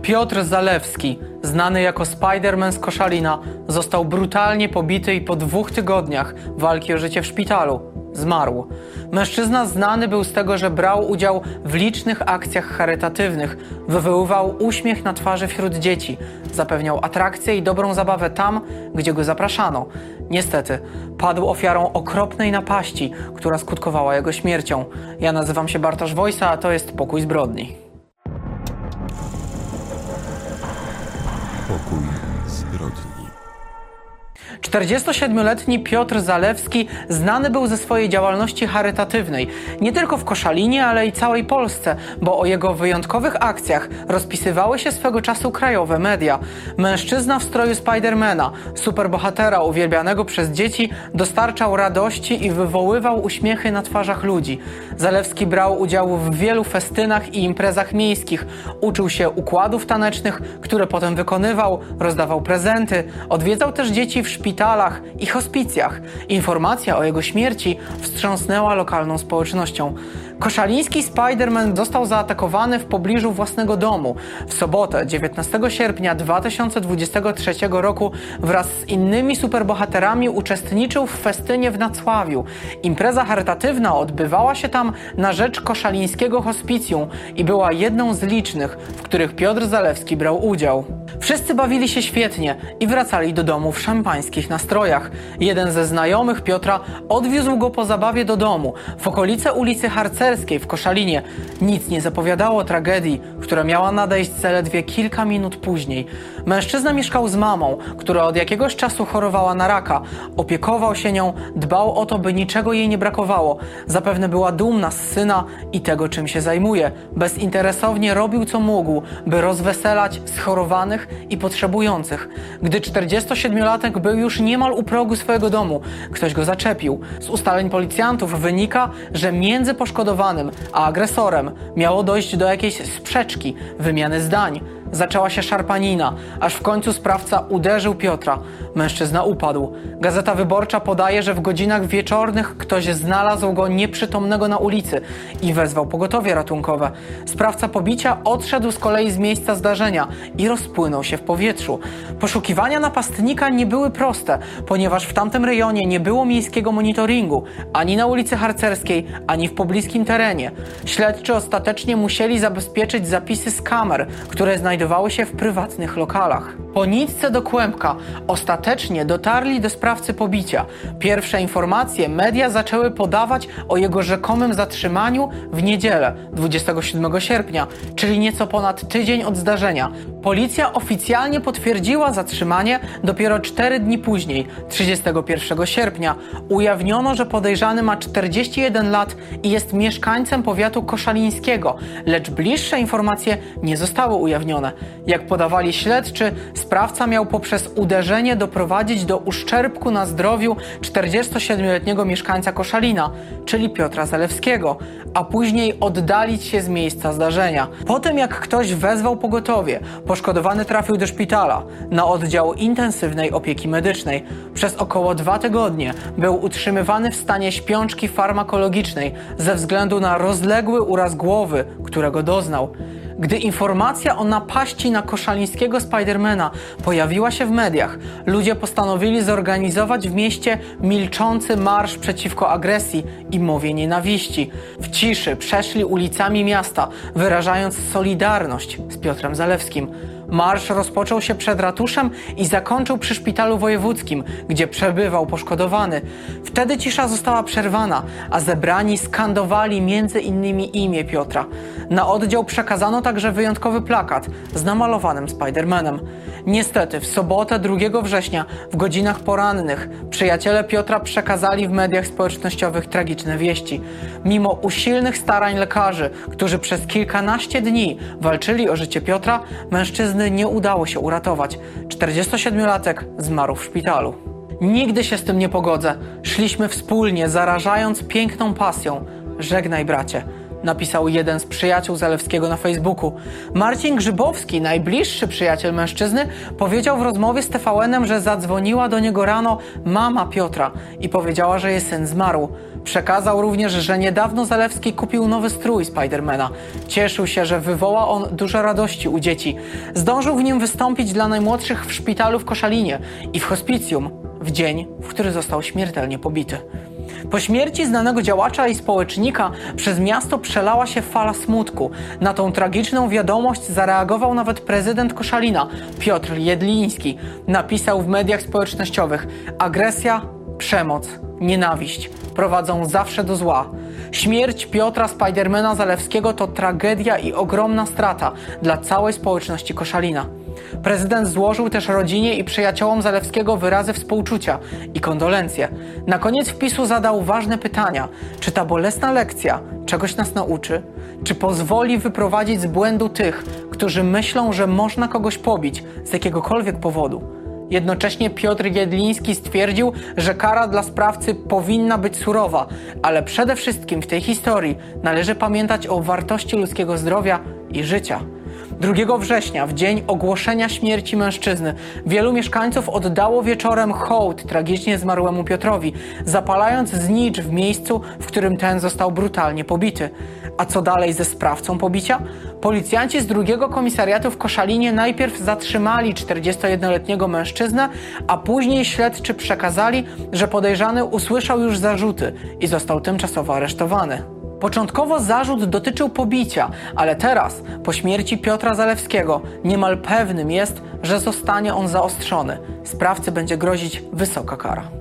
Piotr Zalewski, znany jako Spider-Man z Koszalina, został brutalnie pobity i po 2 tygodniach walki o życie w szpitalu zmarł. Mężczyzna znany był z tego, że brał udział w licznych akcjach charytatywnych, wywoływał uśmiech na twarzy wśród dzieci, zapewniał atrakcje i dobrą zabawę tam, gdzie go zapraszano. Niestety, padł ofiarą okropnej napaści, która skutkowała jego śmiercią. Ja nazywam się Bartosz Wojsa, a to jest Pokój Zbrodni. Pokój Zbrodni. 47-letni Piotr Zalewski znany był ze swojej działalności charytatywnej, nie tylko w Koszalinie, ale i całej Polsce, bo o jego wyjątkowych akcjach rozpisywały się swego czasu krajowe media. Mężczyzna w stroju Spidermana, superbohatera uwielbianego przez dzieci, dostarczał radości i wywoływał uśmiechy na twarzach ludzi. Zalewski brał udział w wielu festynach i imprezach miejskich, uczył się układów tanecznych, które potem wykonywał, rozdawał prezenty, odwiedzał też dzieci w szpitalach i hospicjach. Informacja o jego śmierci wstrząsnęła lokalną społecznością. Koszaliński Spider-Man został zaatakowany w pobliżu własnego domu. W sobotę, 19 sierpnia 2023 roku wraz z innymi superbohaterami uczestniczył w festynie w Nacławiu. Impreza charytatywna odbywała się tam na rzecz koszalińskiego hospicjum i była jedną z licznych, w których Piotr Zalewski brał udział. Wszyscy bawili się świetnie i wracali do domu w szampańskich nastrojach. Jeden ze znajomych Piotra odwiózł go po zabawie do domu, w okolice ulicy Harcerskiej w Koszalinie. Nic nie zapowiadało tragedii, która miała nadejść zaledwie kilka minut później. Mężczyzna mieszkał z mamą, która od jakiegoś czasu chorowała na raka. Opiekował się nią, dbał o to, by niczego jej nie brakowało. Zapewne była dumna z syna i tego, czym się zajmuje. Bezinteresownie robił co mógł, by rozweselać schorowanych i potrzebujących. Gdy 47-latek był już niemal u progu swojego domu, ktoś go zaczepił. Z ustaleń policjantów wynika, że między poszkodowanym a agresorem miało dojść do jakiejś sprzeczki, wymiany zdań. Zaczęła się szarpanina, aż w końcu sprawca uderzył Piotra. Mężczyzna upadł. Gazeta Wyborcza podaje, że w godzinach wieczornych ktoś znalazł go nieprzytomnego na ulicy i wezwał pogotowie ratunkowe. Sprawca pobicia odszedł z kolei z miejsca zdarzenia i rozpłynął się w powietrzu. Poszukiwania napastnika nie były proste, ponieważ w tamtym rejonie nie było miejskiego monitoringu, ani na ulicy Harcerskiej, ani w pobliskim terenie. Śledczy ostatecznie musieli zabezpieczyć zapisy z kamer, które znajdowały się w prywatnych lokalach. Po nitce do kłębka ostatecznie dotarli do sprawcy pobicia. Pierwsze informacje media zaczęły podawać o jego rzekomym zatrzymaniu w niedzielę, 27 sierpnia, czyli nieco ponad tydzień od zdarzenia. Policja oficjalnie potwierdziła zatrzymanie dopiero 4 dni później, 31 sierpnia. Ujawniono, że podejrzany ma 41 lat i jest mieszkańcem powiatu koszalińskiego, lecz bliższe informacje nie zostały ujawnione. Jak podawali śledczy, sprawca miał poprzez uderzenie doprowadzić do uszczerbku na zdrowiu 47-letniego mieszkańca Koszalina, czyli Piotra Zalewskiego, a później oddalić się z miejsca zdarzenia. Po tym jak ktoś wezwał pogotowie, poszkodowany trafił do szpitala, na oddział intensywnej opieki medycznej. Przez około 2 tygodnie był utrzymywany w stanie śpiączki farmakologicznej ze względu na rozległy uraz głowy, którego doznał. Gdy informacja o napaści na koszalińskiego Spidermana pojawiła się w mediach, ludzie postanowili zorganizować w mieście milczący marsz przeciwko agresji i mowie nienawiści. W ciszy przeszli ulicami miasta, wyrażając solidarność z Piotrem Zalewskim. Marsz rozpoczął się przed ratuszem i zakończył przy szpitalu wojewódzkim, gdzie przebywał poszkodowany. Wtedy cisza została przerwana, a zebrani skandowali między innymi imię Piotra. Na oddział przekazano także wyjątkowy plakat z namalowanym Spidermanem. Niestety w sobotę 2 września w godzinach porannych przyjaciele Piotra przekazali w mediach społecznościowych tragiczne wieści. Mimo usilnych starań lekarzy, którzy przez kilkanaście dni walczyli o życie Piotra, mężczyzny nie udało się uratować. 47-latek zmarł w szpitalu. Nigdy się z tym nie pogodzę. Szliśmy wspólnie, zarażając piękną pasją. Żegnaj, bracie. napisał jeden z przyjaciół Zalewskiego na Facebooku. Marcin Grzybowski, najbliższy przyjaciel mężczyzny, powiedział w rozmowie z TVN-em, że zadzwoniła do niego rano mama Piotra i powiedziała, że jej syn zmarł. Przekazał również, że niedawno Zalewski kupił nowy strój Spidermana. Cieszył się, że wywoła on dużo radości u dzieci. Zdążył w nim wystąpić dla najmłodszych w szpitalu w Koszalinie i w hospicjum w dzień, w który został śmiertelnie pobity. Po śmierci znanego działacza i społecznika przez miasto przelała się fala smutku. Na tą tragiczną wiadomość zareagował nawet prezydent Koszalina, Piotr Jedliński. Napisał w mediach społecznościowych: agresja, przemoc, nienawiść prowadzą zawsze do zła. Śmierć Piotra Spidermana Zalewskiego to tragedia i ogromna strata dla całej społeczności Koszalina. Prezydent złożył też rodzinie i przyjaciołom Zalewskiego wyrazy współczucia i kondolencje. Na koniec wpisu zadał ważne pytania. Czy ta bolesna lekcja czegoś nas nauczy? Czy pozwoli wyprowadzić z błędu tych, którzy myślą, że można kogoś pobić z jakiegokolwiek powodu? Jednocześnie Piotr Jedliński stwierdził, że kara dla sprawcy powinna być surowa, ale przede wszystkim w tej historii należy pamiętać o wartości ludzkiego zdrowia i życia. 2 września, w dzień ogłoszenia śmierci mężczyzny, wielu mieszkańców oddało wieczorem hołd tragicznie zmarłemu Piotrowi, zapalając znicz w miejscu, w którym ten został brutalnie pobity. A co dalej ze sprawcą pobicia? Policjanci z 2 komisariatu w Koszalinie najpierw zatrzymali 41-letniego mężczyznę, a później śledczy przekazali, że podejrzany usłyszał już zarzuty i został tymczasowo aresztowany. Początkowo zarzut dotyczył pobicia, ale teraz, po śmierci Piotra Zalewskiego, niemal pewnym jest, że zostanie on zaostrzony. Sprawcy będzie grozić wysoka kara.